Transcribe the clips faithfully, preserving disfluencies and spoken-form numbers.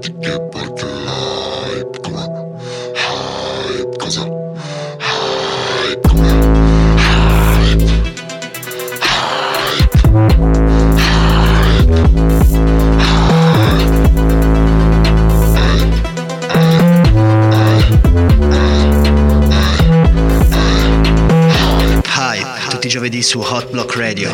Giovedì su Hot Block Radio.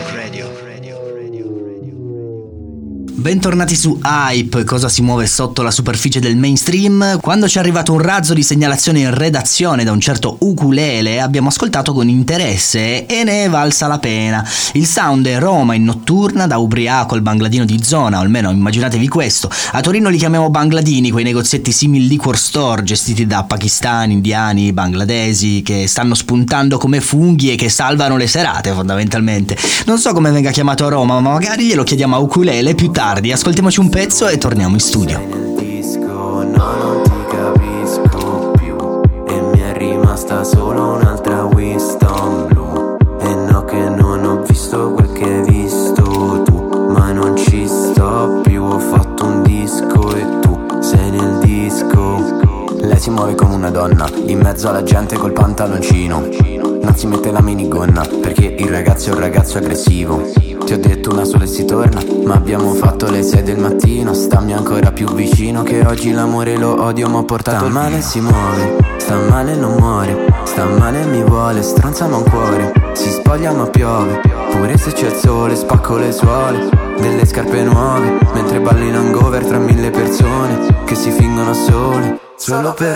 Bentornati su Hype, cosa si muove sotto la superficie del mainstream. Quando ci è arrivato un razzo di segnalazione in redazione da un certo ukulele, abbiamo ascoltato con interesse e ne è valsa la pena. Il sound è Roma in notturna, da ubriaco il bangladino di zona, o almeno immaginatevi questo. A Torino li chiamiamo bangladini, quei negozietti simili liquor store gestiti da pakistani, indiani, bangladesi, che stanno spuntando come funghi e che salvano le serate fondamentalmente. Non so come venga chiamato a Roma, ma magari glielo chiediamo a ukulele più tardi. Ascoltiamoci un pezzo e torniamo in studio. Nel disco, no, non ti capisco più. E mi è rimasta solo un'altra Winston blu. E no che non ho visto quel che hai visto tu, ma non ci sto più. Ho fatto un disco e tu sei nel disco. Lei si muove come una donna in mezzo alla gente col pantaloncino. Non si mette la minigonna perché il ragazzo è un ragazzo aggressivo. Ti ho detto una sola e si torna, ma abbiamo fatto le sei del mattino. Stammi ancora più vicino che oggi l'amore lo odio, ma ho portato il male. Si muove, sta male non muore, sta male mi vuole, stronza ma un cuore. Si spoglia ma piove, pure se c'è il sole spacco le suole delle scarpe nuove, mentre ballo in hangover tra mille persone che si fingono sole, solo per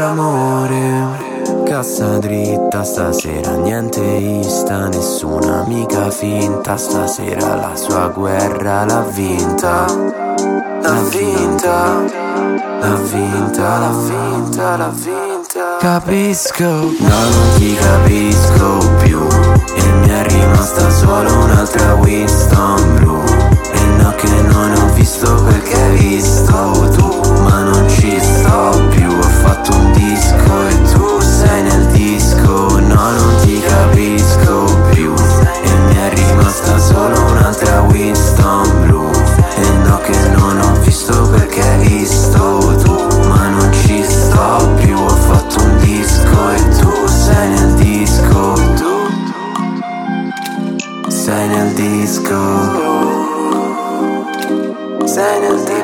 amore. Cassa dritta stasera, niente ista, nessuna amica finta. Stasera la sua guerra l'ha vinta, l'ha vinta, l'ha vinta, l'ha vinta, l'ha vinta. Capisco, no non ti capisco più. E mi è rimasta solo un'altra Winston blu. E no che non ho visto quel che hai visto tu, ma non ci sto più. Ho fatto un disco e tu sei nel disco, no non ti capisco più. E mi è rimasta solo un'altra Winston blu. E no che non ho visto quel che hai visto tu, ma non ci sto più. Ho fatto un disco e tu sei nel disco. Tu sei nel disco. Sei nel disco.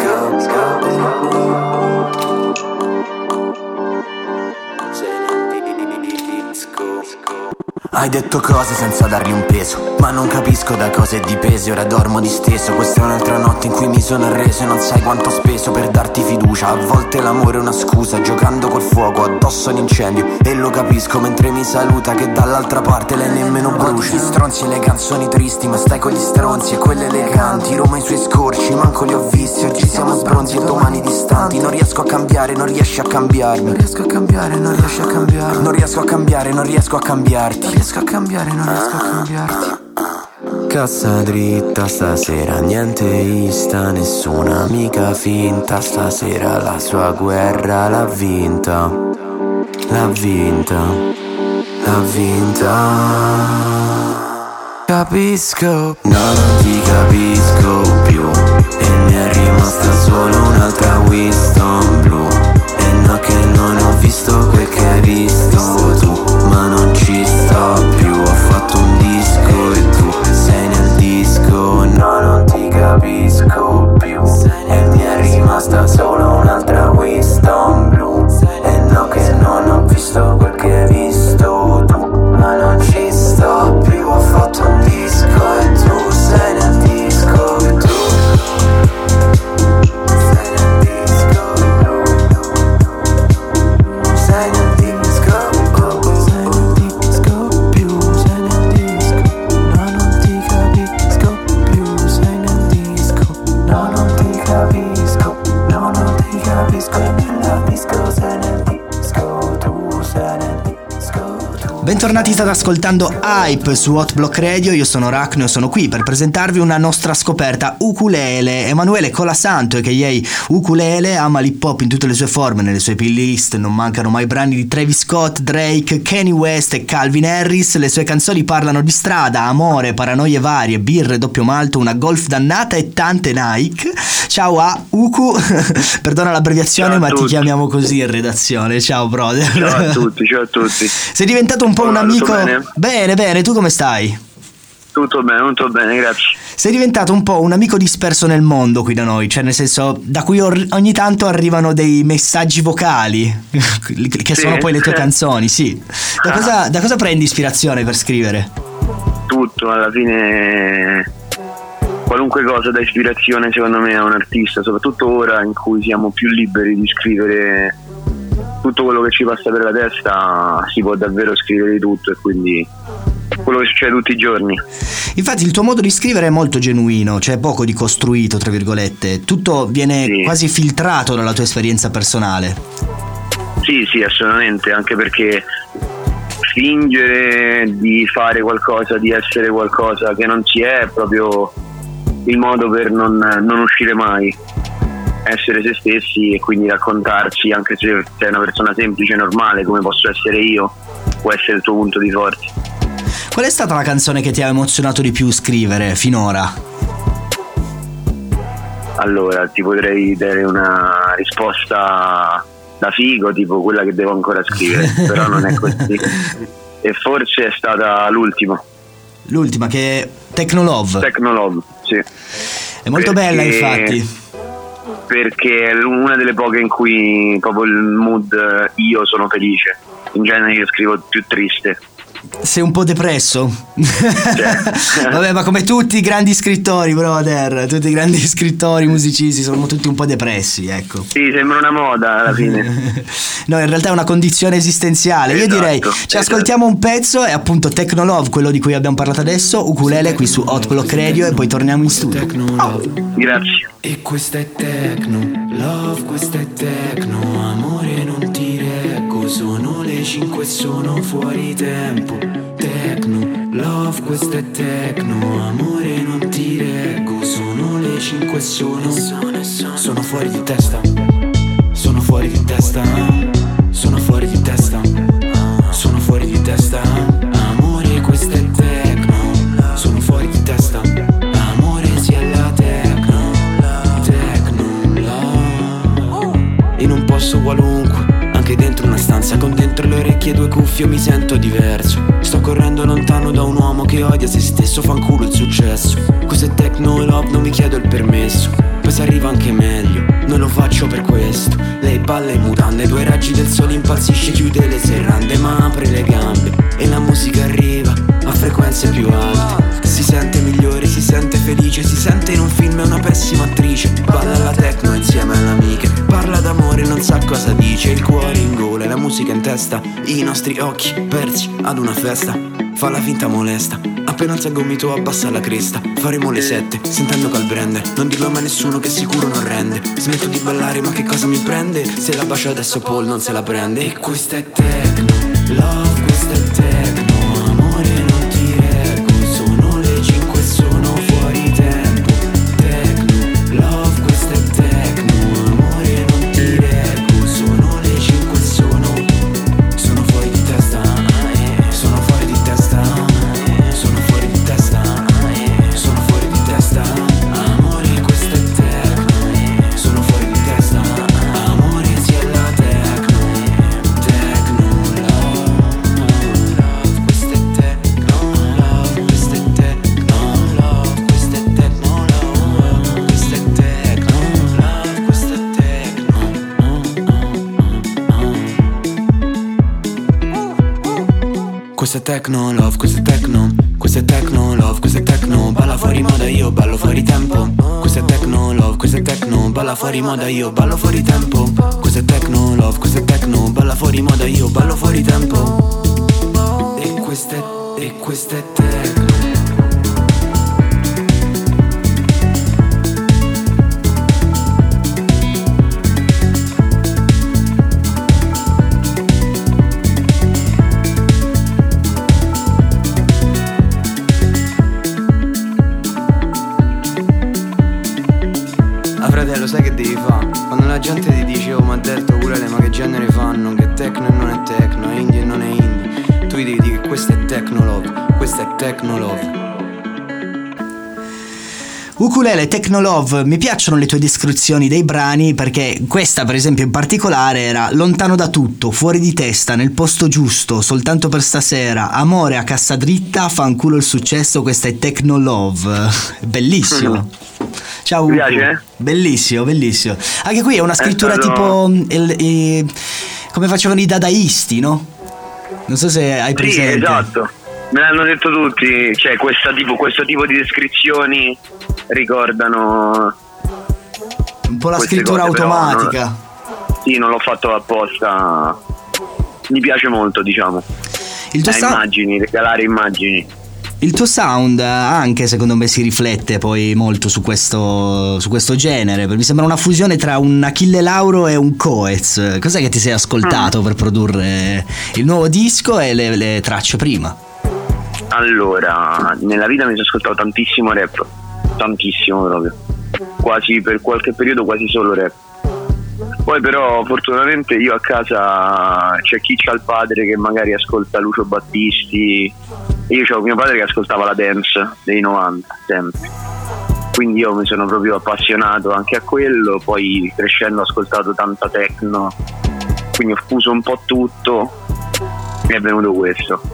Hai detto cose senza dargli un peso, ma non capisco da cosa è dipeso. Ora dormo disteso, questa è un'altra notte in cui mi sono arreso. E non sai quanto ho speso per darti fiducia. A volte l'amore è una scusa, giocando col fuoco addosso all'incendio. E lo capisco mentre mi saluta che dall'altra parte lei nemmeno brucia. Gli stronzi e le canzoni tristi, ma stai con gli stronzi e quelle eleganti. Roma i suoi scorci, manco li ho visti. Oggi siamo sbronzi e domani distanti. Non riesco a cambiare, non riesci a cambiarmi. Non riesco a cambiare, non riesci a cambiarmi. Non riesco a cambiare, non riesco a cambiarti. Non riesco a cambiare, non riesco a cambiarti. Cassa dritta stasera, niente ista, nessuna amica finta. Stasera la sua guerra l'ha vinta, l'ha vinta, l'ha vinta. Capisco, no non ti capisco più. E mi è rimasta solo un'altra Winston blu. E no che non ho visto quel che hai visto tu, ma non ci sto più. Ho fatto un disco e tu sei nel disco, no non ti capisco più. E mi è rimasta solo un'altra Winston blu. E no che non ho visto quel che hai visto tu, ma non ci sto più. Ho fatto un disco e tu sei nel disco. E tu bentornati, state ascoltando Hype su Hot Block Radio. Io sono Racno e sono qui per presentarvi una nostra scoperta ukulele. Emanuele Colasanto, che ieri ukulele, ama l'hip hop in tutte le sue forme. Nelle sue playlist non mancano mai brani di Travis Scott, Drake, Kanye West e Calvin Harris. Le sue canzoni parlano di strada, amore, paranoie varie, birre, doppio malto, una golf dannata e tante Nike. Ciao a Uku, perdona l'abbreviazione, ciao ma ti chiamiamo così in redazione. Ciao brother. Ciao a tutti, ciao a tutti. Sei diventato un po' un Allora, amico. bene? bene, bene, tu come stai? Tutto bene, tutto bene, grazie. Sei diventato un po' un amico disperso nel mondo qui da noi, cioè nel senso da cui or- ogni tanto arrivano dei messaggi vocali che Sì. sono poi le tue canzoni, sì. Da cosa, da cosa prendi ispirazione per scrivere? Tutto, alla fine qualunque cosa dà ispirazione secondo me a un artista, soprattutto ora in cui siamo più liberi di scrivere tutto quello che ci passa per la testa, si può davvero scrivere di tutto, e quindi quello che succede tutti i giorni. Infatti il tuo modo di scrivere è molto genuino, cioè poco di costruito, tra virgolette. Tutto viene Sì. quasi filtrato dalla tua esperienza personale. Sì, sì, assolutamente, anche perché fingere di fare qualcosa, di essere qualcosa che non si è, è proprio il modo per non, non uscire mai. Essere se stessi e quindi raccontarsi, anche se sei una persona semplice e normale come posso essere io, può essere il tuo punto di forza. Qual è stata la canzone che ti ha emozionato di più scrivere finora? Allora, ti potrei dare una risposta da figo, tipo quella che devo ancora scrivere, però non è così. E forse è stata l'ultima. L'ultima, che è Technolove. Technolove, sì. È molto Perché- bella, infatti. Perché è una delle poche in cui proprio il mood eh, io sono felice. In genere io scrivo più triste. Sei un po' depresso? Vabbè, ma come tutti i grandi scrittori, brother. Tutti i grandi scrittori, musicisti, sono tutti un po' depressi, ecco. Sì, sembra una moda alla fine. No, in realtà è una condizione esistenziale. Io Esatto, direi, ci esatto. ascoltiamo un pezzo, è appunto Technolove, quello di cui abbiamo parlato adesso, ukulele qui su Hot Block Radio, e poi torniamo in studio. Grazie. E questa è techno, love, questa è techno, amore non ti reggo, sono le cinque e sono fuori tempo. Techno, love, questa è techno, amore non ti reggo, sono le cinque e sono, sono fuori di testa, sono fuori di testa, sono fuori di testa, sono fuori di testa, amore questa è techno, sono fuori di testa, amore sia la techno, techno, love. In un posto qualunque, anche dentro una stanza con dentro le orecchie e due cuffie, mi sento diverso. Sto correndo lontano da un uomo che odia se stesso, fanculo il successo. Questo è techno love, non mi chiedo il permesso, poi se arriva anche meglio, non lo faccio per questo. Lei balla in mutande, due raggi del sole, impazzisce, chiude le serrande ma apre le gambe e la musica arriva a frequenze più alte. Si sente migliore, si sente felice, si sente in un film, è una pessima attrice. Balla la techno insieme alle amiche, parla d'amore, non sa cosa dice. Il cuore in gola e la musica in testa, i nostri occhi persi ad una festa. Fa la finta molesta, appena alza il gomito abbassa la cresta. Faremo le sette, sentendo che al prende, non dirlo mai a nessuno che sicuro non rende. Smetto di ballare ma che cosa mi prende, se la bacio adesso Paul non se la prende. E questa è techno, love, questa è techno, amore non ti reggo, sono le cinque e sono fuori tempo. Techno, love, questa è techno, amore non ti reggo, sono le cinque e sono, sono fuori di testa, eh, sono fuori di testa, eh, sono fuori di testa, eh, sono fuori di testa, amore questa è techno, eh, sono fuori di testa, amore sia la techno, techno love, questa è techno love, questa è techno love, questa è techno love, questa è techno love, questa è techno. Questa è techno love, questa è techno, questa è techno love, questa è techno, balla fuori moda io ballo fuori tempo. Questa è techno love, questa è techno, balla fuori moda io ballo fuori tempo. Questa è techno love, questa è techno, balla fuori moda io ballo fuori tempo. E questa è, e questa è techno. Eh, lo sai che devi fare? Quando la gente ti dice oh ma detto ukulele ma che genere fanno? Che techno e non è techno, è indie e non è indie. Tu gli devi dire che questo è techno love, questo è techno love. Ukulele, Techno Love, mi piacciono le tue descrizioni dei brani, perché questa per esempio in particolare era lontano da tutto, fuori di testa, nel posto giusto, soltanto per stasera, amore a cassa dritta, fanculo il successo, questa è Techno Love. Bellissimo. Ciao Uku. Mi piace? Bellissimo, bellissimo. Anche qui è una scrittura È stato... tipo il, il, come facevano i dadaisti, no? Non so se hai presente. Sì, esatto. Me l'hanno detto tutti, cioè questa tipo, questo tipo di descrizioni ricordano un po' la queste scrittura cose, automatica. Non, sì, non l'ho fatto apposta. Mi piace molto, diciamo. Il tuo eh, sound, immagini, regalare immagini. il tuo sound anche secondo me si riflette poi molto su questo, su questo genere, perché mi sembra una fusione tra un Achille Lauro e un Coez. Cos'è che ti sei ascoltato mm. per produrre il nuovo disco e le, le tracce prima? Allora, nella vita mi sono ascoltato tantissimo rap, tantissimo proprio, quasi per qualche periodo quasi solo rap. Poi però fortunatamente io a casa c'è chi c'ha il padre che magari ascolta Lucio Battisti, e io c'ho mio padre che ascoltava la dance dei novanta sempre, quindi io mi sono proprio appassionato anche a quello. Poi crescendo ho ascoltato tanta techno, quindi ho fuso un po' tutto e è venuto questo.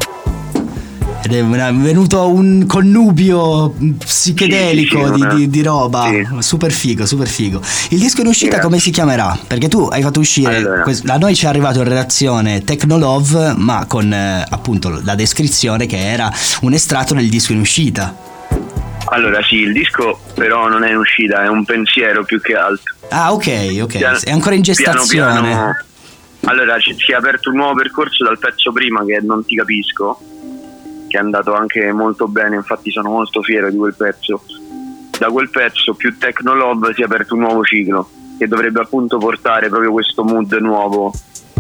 Ed è venuto un connubio psichedelico sì, sì, sì, di, di, di roba, sì. Super figo, super figo. Il disco in uscita come si chiamerà? Perché tu hai fatto uscire, allora. A noi ci è arrivato in redazione Techno Love, ma con eh, appunto la descrizione che era un estratto del disco in uscita. Allora sì, il disco però non è in uscita, è un pensiero più che altro. Ah ok, ok, piano, è ancora in gestazione. Piano, piano, allora ci, si è aperto un nuovo percorso dal pezzo prima che è Non ti capisco, che è andato anche molto bene, infatti sono molto fiero di quel pezzo. Da quel pezzo più Techno Love si è aperto un nuovo ciclo che dovrebbe appunto portare proprio questo mood nuovo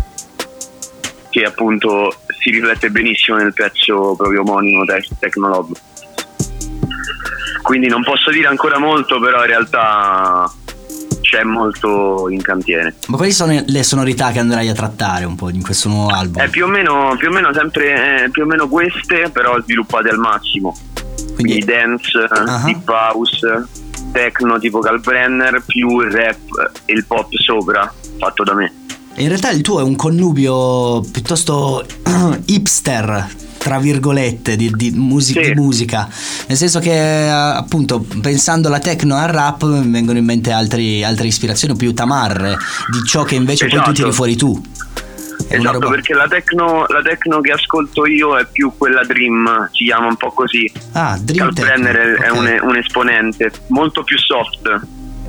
che appunto si riflette benissimo nel pezzo proprio omonimo Techno Love. Quindi non posso dire ancora molto, però in realtà c'è molto in cantiere. Ma quali sono le sonorità che andrai a trattare un po' in questo nuovo album? Eh, più o meno, più o meno sempre eh, più o meno queste, però sviluppate al massimo. Quindi, Quindi dance, uh-huh. deep house, techno tipo Kalbrenner, più il rap e il pop sopra, fatto da me. E in realtà il tuo è un connubio piuttosto hipster, tra virgolette, di, di, music, sì. di musica, nel senso che appunto pensando alla techno e al rap mi vengono in mente altri, altre ispirazioni più tamarre di ciò che invece esatto. poi tu tiri fuori tu. È esatto, roba... perché la techno, la techno che ascolto io è più quella dream, si chiama un po' così. Ah, dream Kalbrenner è, okay. è un, un esponente molto più soft.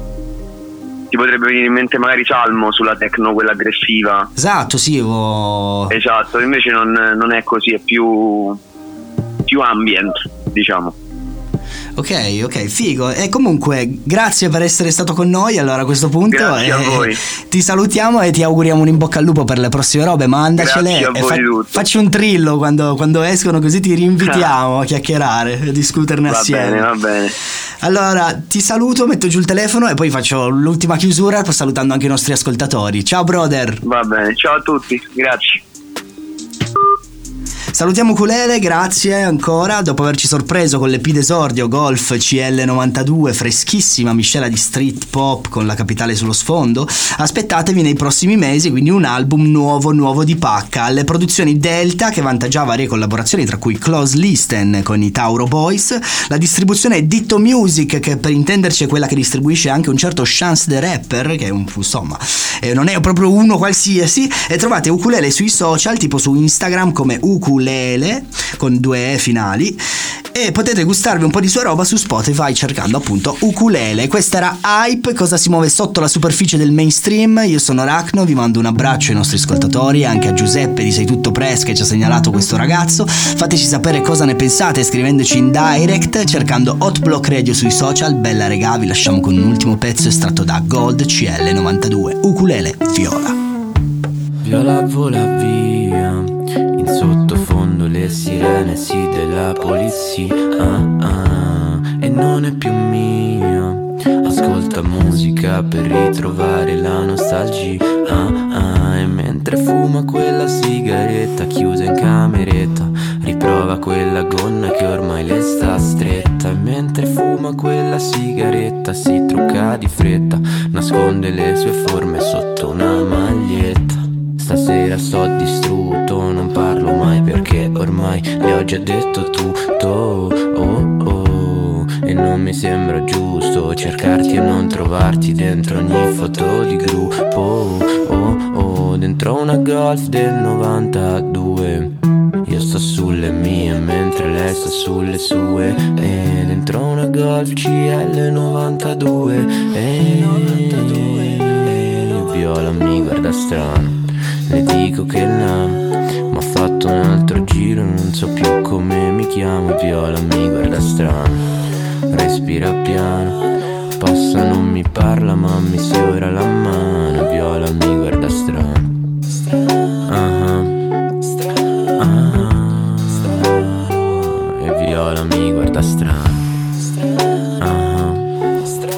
Ti potrebbe venire in mente magari Salmo sulla techno, quella aggressiva. Esatto, sì. Oh... Esatto, invece non, non è così, è più più ambient, diciamo. Ok, ok, figo. E comunque grazie per essere stato con noi. Allora a questo punto grazie eh, a voi. Ti salutiamo e ti auguriamo un in bocca al lupo per le prossime robe. Mandacele grazie a e voi fa- tutto. facci un trillo quando, quando escono, così ti rinvitiamo a chiacchierare, a discuterne va assieme. Va bene, va bene. Allora ti saluto, metto giù il telefono e poi faccio l'ultima chiusura salutando anche i nostri ascoltatori. Ciao brother. Va bene, ciao a tutti, grazie. Salutiamo Ukulele, grazie ancora. Dopo averci sorpreso con l'E P d'esordio Golf C L novantadue, freschissima miscela di street pop con la capitale sullo sfondo, aspettatevi nei prossimi mesi quindi un album nuovo nuovo di pacca. Le produzioni Delta, che vantaggia varie collaborazioni tra cui Close Listen con i Tauro Boys, la distribuzione Ditto Music, che per intenderci è quella che distribuisce anche un certo Chance the Rapper, che è un insomma eh, non è proprio uno qualsiasi. E trovate Ukulele sui social, tipo su Instagram come Ukulele con due E finali, e potete gustarvi un po' di sua roba su Spotify cercando appunto Ukulele. Questa era Hype, cosa si muove sotto la superficie del mainstream. Io sono Rachno, vi mando un abbraccio ai nostri ascoltatori, anche a Giuseppe di Sei Tutto Press che ci ha segnalato questo ragazzo. Fateci sapere cosa ne pensate scrivendoci in direct cercando Hot Block Radio sui social. Bella regà, vi lasciamo con un ultimo pezzo estratto da Gold C L novantadue, Ukulele Viola. Viola vola via, in sottofondo le sirene sì della polizia, ah, ah, e non è più mia, Ascolta musica per ritrovare la nostalgia, ah, ah. E mentre fuma quella sigaretta chiusa in cameretta, riprova quella gonna che ormai le sta stretta. E mentre fuma quella sigaretta si trucca di fretta, nasconde le sue forme sotto una maglietta. Stasera sto distrutto, non parlo mai perché ormai le ho già detto tutto, oh oh. E non mi sembra giusto cercarti e non trovarti dentro ogni foto di gruppo, oh oh. Dentro una Golf del novantadue, io sto sulle mie mentre lei sta sulle sue. E dentro una Golf C L novantadue, e Viola mi guarda strano. Le dico che là m'ha fatto un altro giro, non so più come mi chiamo. Viola mi guarda strano, respira piano, passa non mi parla ma mi sfiora la mano. Viola mi guarda strano, uh-huh. uh-huh. E Viola mi guarda strano, uh-huh.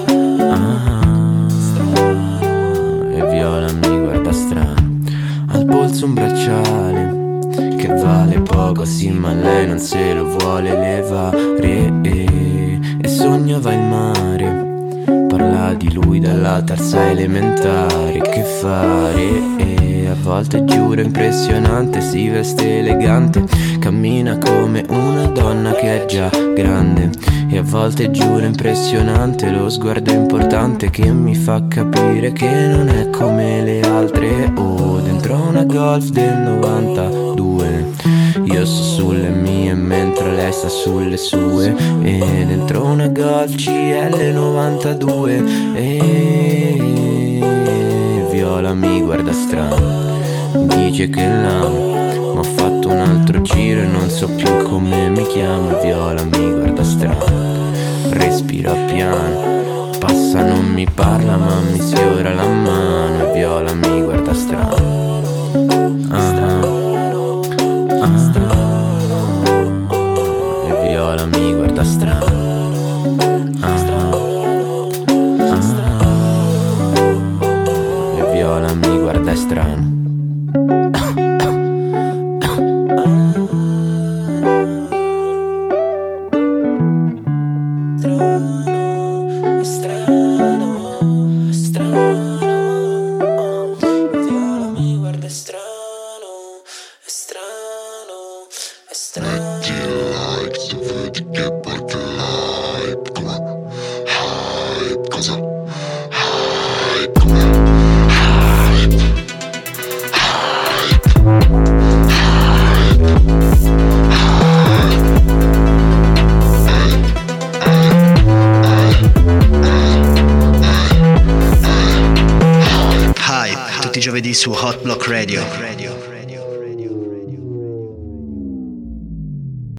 Uh-huh. E Viola mi guarda strano. Al polso un bracciale che vale poco, sì, ma lei non se lo vuole levare. E, e sognava il mare, parla di lui dalla terza elementare. Che fare? E a volte giura impressionante, si veste elegante, cammina come una donna che è già grande. E a volte giura impressionante, lo sguardo importante che mi fa capire che non è come le altre. Oh, dentro una Golf del novantadue, io sto sulle mie mentre lei sta sulle sue. E dentro una Golf C L novantadue, e Viola mi guarda strano, dice che l'amo, ma ho fatto un altro giro e non so più come mi chiamo. Viola mi guarda strano, respira piano, passa non mi parla ma mi sfiora la mano. Viola mi guarda strano, uh-huh. Uh-huh. E Viola mi guarda strano, uh-huh. Uh-huh. E Viola mi guarda strano. Giovedì su Hot Block Radio.